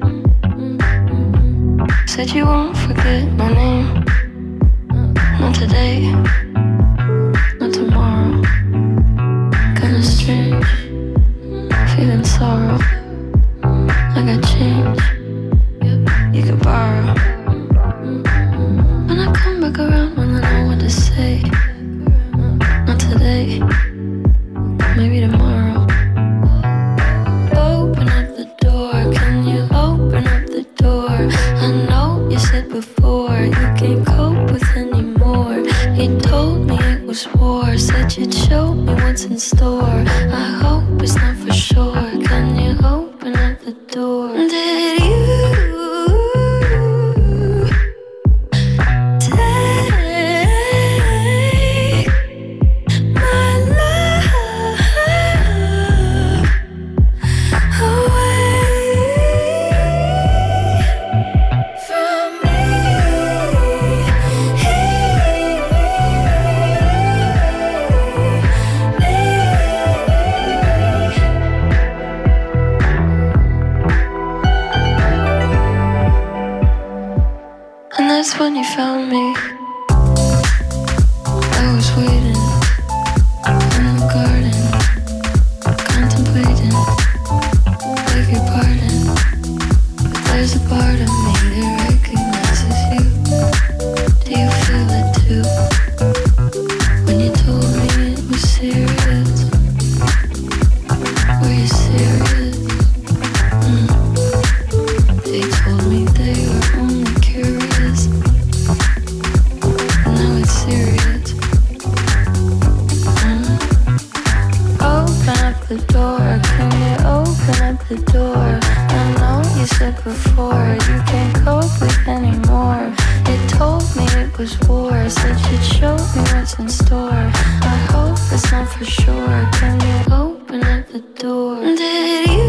Said you won't forget my name. Not today, not tomorrow. Kinda strange, feeling sorrow. I got change, you could borrow. When I come back around, when I know what to say. Not today, maybe tomorrow. Open up the door, can you open up the door? I know you said before you can't cope with anymore. You told me it was war, said you'd show me what's in store. I hope it's not for sure. Can you open up the door? Did you when you found me, I was waiting in the garden, contemplating, beg your pardon, but there's a part of me that recognizes you. Do you feel it too? When you told me it was serious, were you serious? Mm. They told me they were only curious. Now it's serious. Mm. Open up the door, can you open up the door? I know you said before you can't cope with anymore. You told me it was war, said you'd show me what's in store. I hope it's not for sure. Can you open up the door? Did you?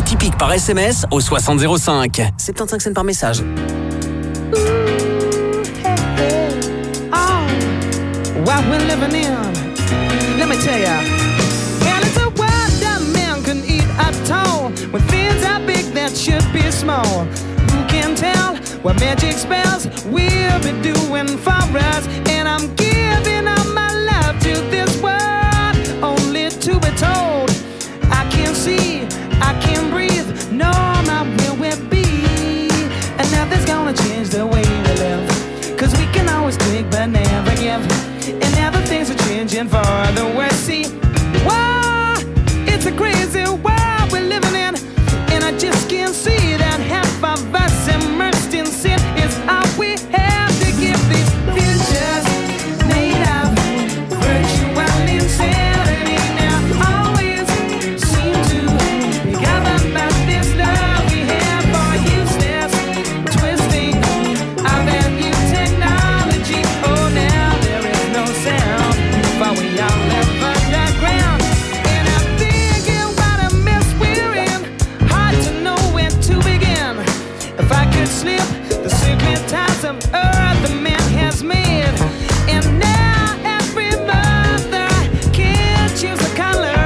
Tipeee par S M S au soixante zéro cinq. soixante-quinze cents par message. What we're living in, let me tell ya. And it's a world that man can eat at all. When things are big that should be small. Who can tell what magic spells we'll be doing for us? And I'm giving all my love to this world, only to be told I can't see, I can't breathe, no, not where we'll be. And nothing's gonna change the way we live, cause we can always take but never give. And now the things are changing for the worse. See, whoa, it's a crazy world we're living in, and I just can't see that half of us immersed in sin is all we have to give. These futures made of virtual insanity now always seem to be governed by this love we have for useless twisting of that new technology. Oh, now there is no sound, but we all live underground. And I'm thinking what a mess we're in, hard to know where to begin. If I could slip the secret ties of earth the man has made, and now every mother can choose a color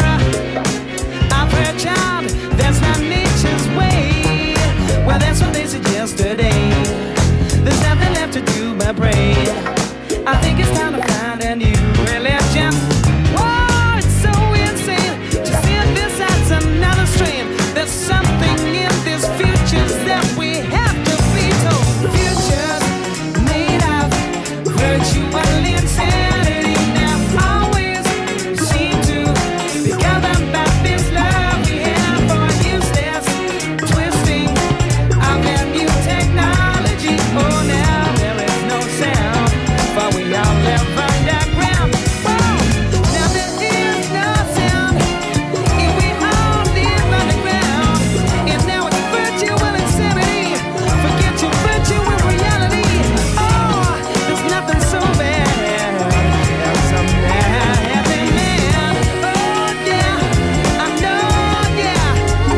of her child. That's not nature's way. Well, that's what they said yesterday. There's nothing left to do but pray. I think it's time to find a new religion. Whoa, it's so insane to see this as another strain. There's something in this future that we have to be told. Futures made of virtual insanity now always seem to be governed by this love we have for useless twisting of that new technology. Oh, now there is no sound, for we all live underground. Whoa, now there is no sound, and we all live underground. And now it's virtual insanity. Forget your virtual reality. Oh, there's nothing so bad as a mad happy man. Oh yeah, I know, yeah.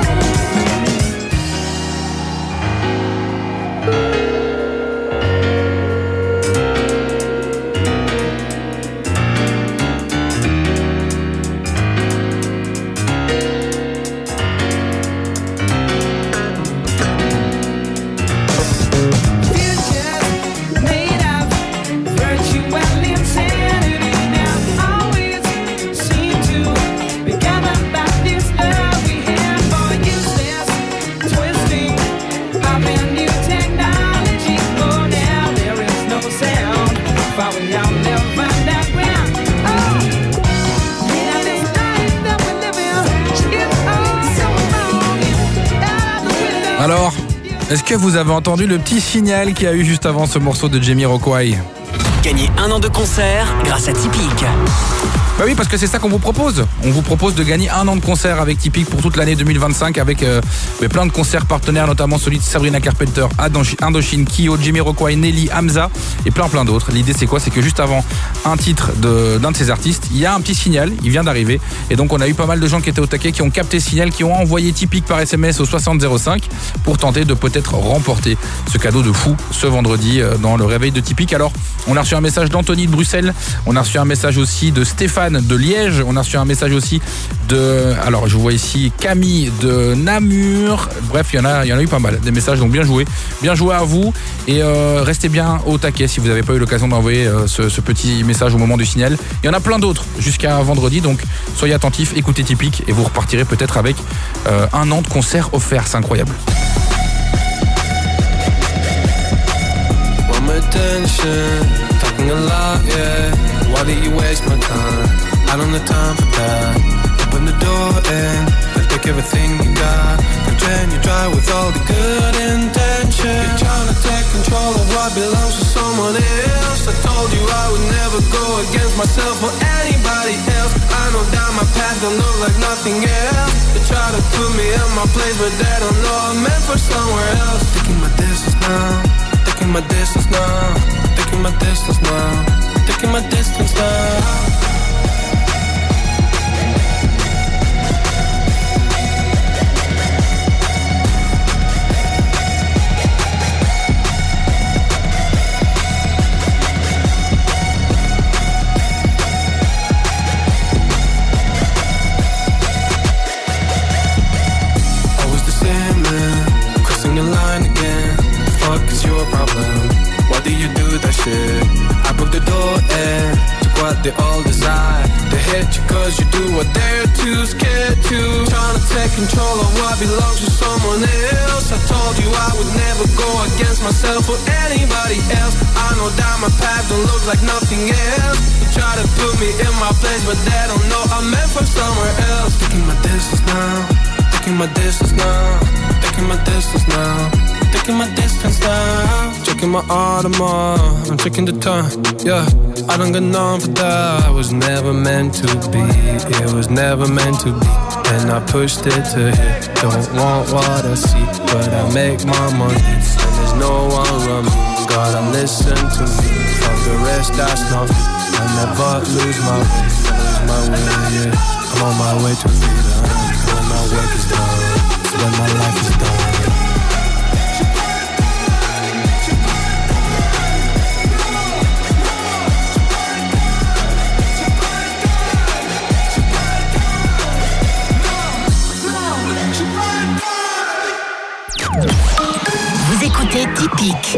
Futures made of virtual insanity now always seem to be governed by this love we have for useless twisting of a new technology. Oh, now there is no sound, for we all live underground. Oh, now this life that we live in is all so wrong. Out of the window. Alors, est-ce que vous avez entendu le petit signal qu'il y a eu juste avant ce morceau de Jamiroquai? Gagner un an de concert grâce à Tipeee. Bah oui, parce que c'est ça qu'on vous propose. On vous propose de gagner un an de concert avec Tipeee pour toute l'année deux mille vingt-cinq avec euh, plein de concerts partenaires, notamment celui de Sabrina Carpenter, Indochine, Kyo, Jamiroquai, Nelly, Hamza et plein plein d'autres. L'idée c'est quoi? C'est que juste avant un titre de, d'un de ces artistes, il y a un petit signal, il vient d'arriver. Et donc on a eu pas mal de gens qui étaient au taquet, qui ont capté ce signal, qui ont envoyé Tipeee par S M S au soixante zéro cinq pour tenter de peut-être remporter ce cadeau de fou ce vendredi euh, dans le réveil de Tipeee. Alors on a reçu un message d'Anthony de Bruxelles, on a reçu un message aussi de Stéphane de Liège, on a reçu un message aussi de, alors je vois ici Camille de Namur. Bref, il y en a, il y en a eu pas mal des messages, donc bien joué, bien joué à vous et euh, restez bien au taquet si vous n'avez pas eu l'occasion d'envoyer euh, ce, ce petit message au moment du signal. Il y en a plein d'autres jusqu'à vendredi, donc soyez attentifs, écoutez Tipeee et vous repartirez peut-être avec euh, un an de concert offert, c'est incroyable. Attention, talking a lot, yeah. Why do you waste my time? I don't have time for that. Open the door and I take everything you got. Pretend you try with all the good intentions. You're trying to take control of what belongs to someone else. I told you I would never go against myself or anybody else. I know that my past don't look like nothing else. They try to put me in my place, but they don't know I'm meant for somewhere else. Taking my distance now. Taking my distance now, taking my distance now, taking my distance now. they all desire. They hate you cause you do what they're too scared to. Trying to take control of what belongs to someone else. I told you I would never go against myself or anybody else. I know that my path don't look like nothing else. You try to put me in my place, but they don't know I'm meant for somewhere else. Taking my distance now, taking my distance now, taking my distance now, taking my distance now. Checking my Audemars, I'm checking the time, yeah. I don't got none for that. I was never meant to be, it was never meant to be. And I pushed it to hit, don't want what I see, but I make my money, and there's no one around me. Gotta listen to me, from the rest that's not me. I never lose my way, lose my way, yeah. I'm on my way to freedom, when my work is done, when my life is done. Vous écoutez Typique.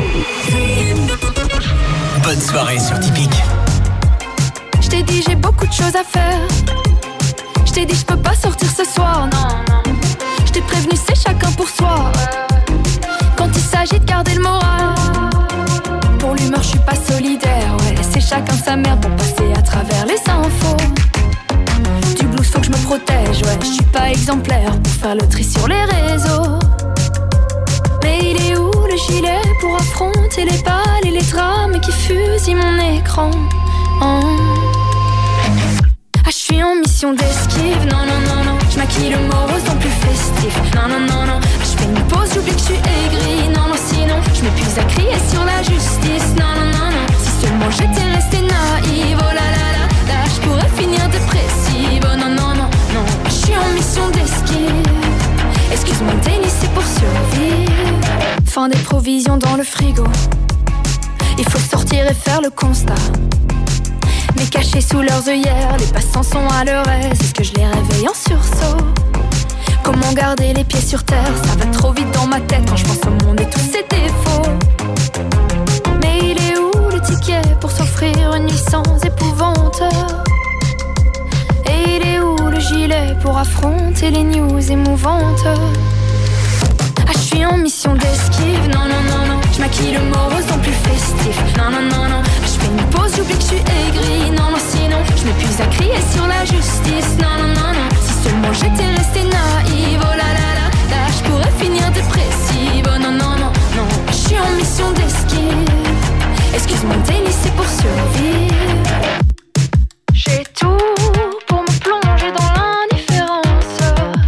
Bonne soirée sur Typique. Je t'ai dit j'ai beaucoup de choses à faire. Je t'ai dit je peux pas sortir ce soir, non, non. Je t'ai prévenu c'est chacun pour soi. Quand il s'agit de garder le moral, pour l'humeur je suis pas solidaire, ouais. C'est chacun sa merde pour passer à travers les infos. Du blues faut que je me protège, ouais. Je suis pas exemplaire pour faire le tri sur les réseaux. Mais il est où le gilet pour affronter les balles et les drames qui fusillent mon écran? Oh. Ah, je suis en mission d'esquive, non, non, non, non. Je maquille le mot rose dans plus festif, non, non, non, non. Je fais une pause, j'oublie que je suis aigri, non, non, sinon je m'épuise à crier sur la justice, non, non, non, non. Si seulement j'étais restée naïve, oh là là là, là je pourrais finir dépressive, oh non, non, non, non. Je suis en mission d'esquive. Excuse-moi, tennis, c'est pour survivre. Fin des provisions dans le frigo. Il faut sortir et faire le constat. Mais cachés sous leurs œillères, les passants sont à leur aise. Est-ce que je les réveille en sursaut? Comment garder les pieds sur terre? Ça va trop vite dans ma tête quand je pense au monde et tous ses défauts. Mais il est où le ticket pour s'offrir une nuit sans épouvante? Et il est où le gilet pour affronter les news émouvantes? Ah, je suis en mission d'esquive, non, non, non, non. Je maquille le mot rose dans plus festif, non, non, non, non. Je fais une pause, j'oublie que je suis aigri, non, non, sinon je m'épuise à crier sur la justice, non, non, non, non. Si seulement j'étais restée naïve, oh là là là, là je pourrais finir dépressive, oh non, non, non, non. Je suis en mission d'esquive. Excuse-moi, tennis, c'est pour survivre. J'ai tout pour me plonger dans l'indifférence.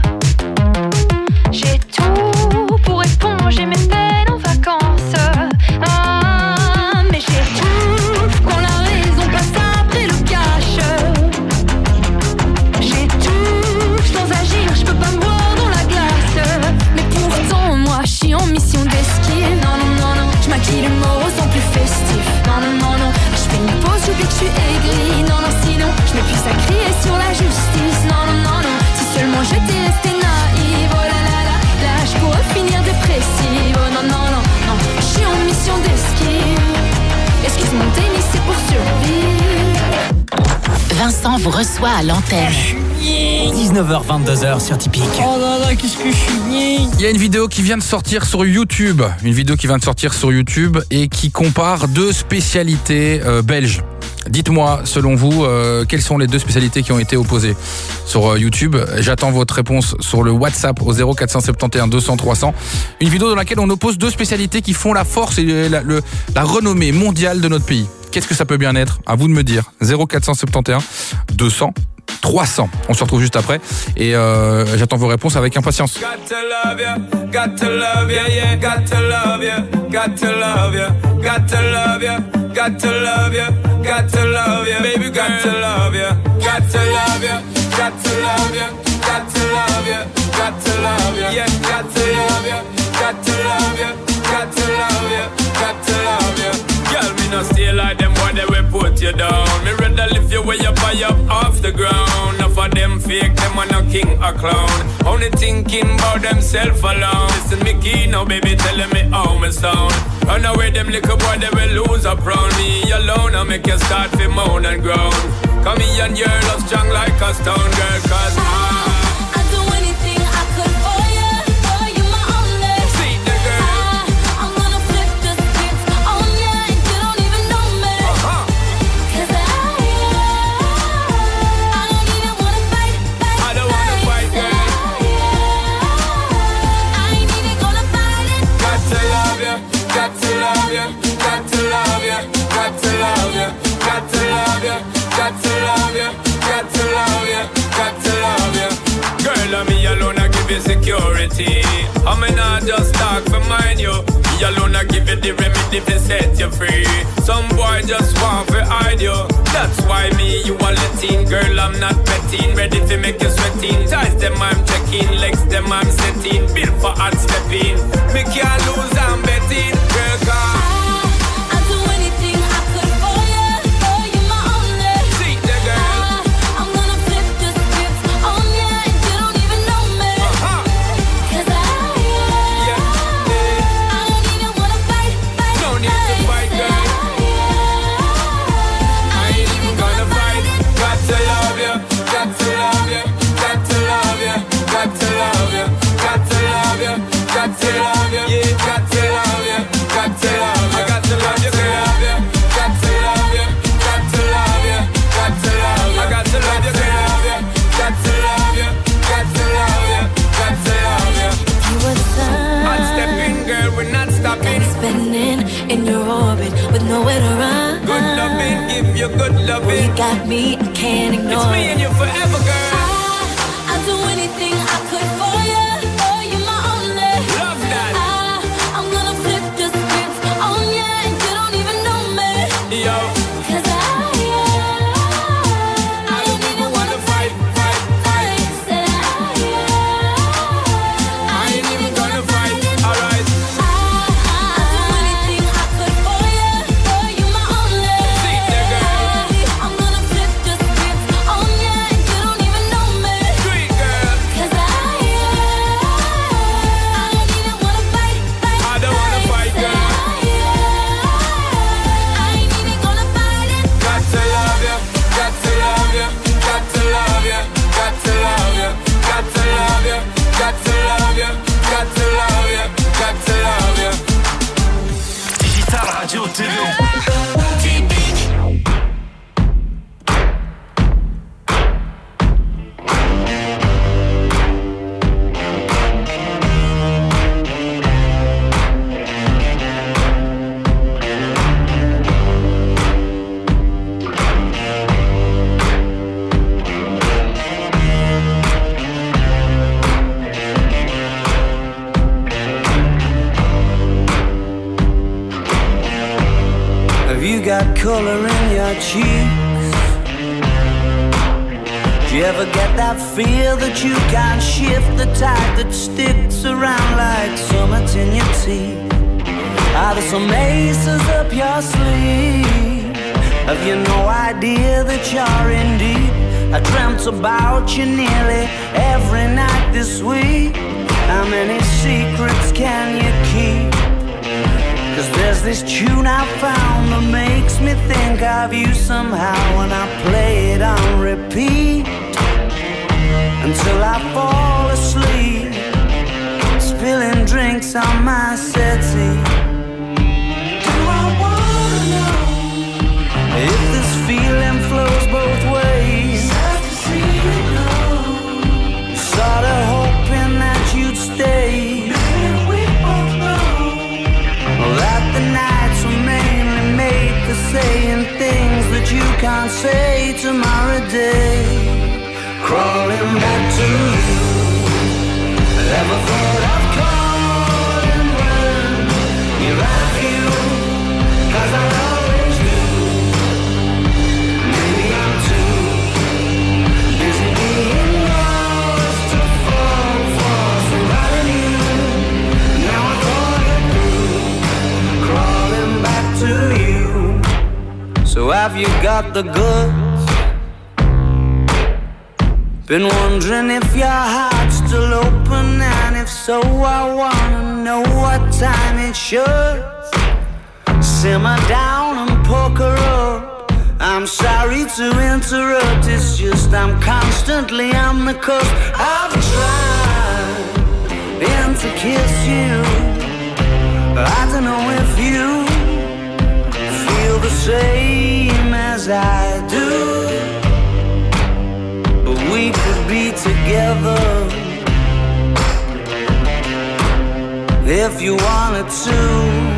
J'ai tout pour éponger mes peines en vacances. Ah, mais j'ai tout quand la raison passe après le cash. J'ai tout sans agir, je peux pas me voir dans la glace. Mais pourtant moi je suis en mission d'esquive. Non, non, non, non, je maquille le mot sans plus festif. Non, non, non, non, je fais une pause, j'oublie que je suis aigri. Non, non, sinon je m'épuise à crier sur la justice. Non, non, non, non, si seulement j'étais restée naïve. Oh là là là, là je pourrais finir dépressive. Oh non, non, non, non, je suis en mission d'esquive. Excuse mon tennis, c'est pour survivre. Vincent vous reçoit à l'antenne. dix-neuf heures vingt-deux heures sur Typique. Oh là là, qu'est-ce que je suis bien. Il y a une vidéo qui vient de sortir sur YouTube. Une vidéo qui vient de sortir sur YouTube et qui compare deux spécialités euh, belges. Dites-moi, selon vous, euh, quelles sont les deux spécialités qui ont été opposées sur euh, YouTube? J'attends votre réponse sur le WhatsApp au zéro quatre cent soixante et onze deux cents trois cents. Une vidéo dans laquelle on oppose deux spécialités qui font la force et la, le, la renommée mondiale de notre pays. Qu'est-ce que ça peut bien être? À vous de me dire. zéro quatre cent soixante et onze deux cents trois cents. On se retrouve juste après et euh, j'attends vos réponses avec impatience. Got to love ya, got to love ya, yeah, got to love ya, got to love ya, got to love ya, got to love ya, got to love ya, baby, got to love ya, got to love ya, got to love ya, got to love ya, got to love ya, yeah, got to love ya, got to love ya, got to love ya, got to love ya. Girl, me no stay like them boy, they will put you down. Me rather lift you way up high up off the ground. Enough of them fake, them are no king or clown. Only thinking about themself alone. Listen me key now, baby, telling me how me sound. Run away them little boy, they will lose up round me alone. I make you start to moan and groan. Come me and your love strong like a stone girl. Cause I, I'd do anything I could for you, for you my only. See the girl. I, I'm gonna flip the script on you and you don't even know me. Uh-huh. Cause I, I don't even wanna fight, fight, I don't wanna fight, girl. I ain't even gonna fight it. Got to love you, got to love you, got to love you, got to love you, got to love you, got to love you, got to love you, got to love you. Girl, I'm me alone, I give you security. I'm not just talk for mine, you. Me alone, I give you the remedy to set you free. Some boy just want to hide you. That's why me, you are letting. Girl, I'm not betting. Ready to make you sweating. Ties them, I'm checking. Legs them, I'm setting. Built for hard stepping. Me can't lose, I'm betting. Girl, come. I'd do anything I could for you, for you my only. See the girl. I'm gonna flip the script on you and you don't even know me. Uh-huh. Cause I, Yeah, I don't even wanna fight, fight, no need to fight, girl. I ain't even gonna fight. Got to love you, got to love you, got to love you, got to love you, got to love you, got to love you, yeah, got to love you, got to love you, got to love you, girl. Got to love you, got to love you, got to love you, I got to love you, girl. Got to love you, got to love you, got to love you. You were the sun. Hot stepping, girl, we're not stopping. Spinning in your orbit with nowhere to run. Good loving, give you good Well, loving. you got me, I can't ignore It's me and you forever, girl. I, I'd do anything I could for you, for you my only. Love that. I, I'm gonna flip the script on you and you don't even know me. Yo, Cause I, I don't even wanna fight, fight, fight. Said I, I ain't even gonna fight. Alright, I'd do anything I could for you, for you my only. see the girl. I'm gonna flip the script on you and you don't even know me. Sweet girl. Cause I, I don't even wanna fight, fight, I don't wanna fight, girl. I ain't even gonna fight it. Got to love you, got to love you, got to love you, got to love you, got to love you, got to love you, got to love you, got to love you. Digital Radio T V. Have you got color in your cheeks? Do you ever get that feel that you can't shift, the tide that sticks around like summits in your teeth? Are there some aces up your sleeve? Have you no idea that you're in deep? I dreamt about you nearly every night this week. How many secrets can you keep? Cause there's this tune I found that makes me think of you somehow, and I play it on repeat until I fall asleep, spilling drinks on my settee. Do I wanna know if this feeling flows both ways? Sad to see you go. Sorta hoping that you'd stay. Maybe we both know that the nights were mainly made for saying things that you can't say tomorrow day. Crawling back to you. Ever thought of calling when you're out of you? Cause I always do. Maybe I'm too busy being lost to fall for somebody new. Now I thought it through, crawling back to you. So have you got the goods? Been wondering if your heart's still open, and if so, I wanna know what time it should simmer down and poker up. I'm sorry to interrupt, it's just I'm constantly on the cusp. I've tried been to kiss you. I don't know if you feel the same as I do, but we could be together if you wanted to.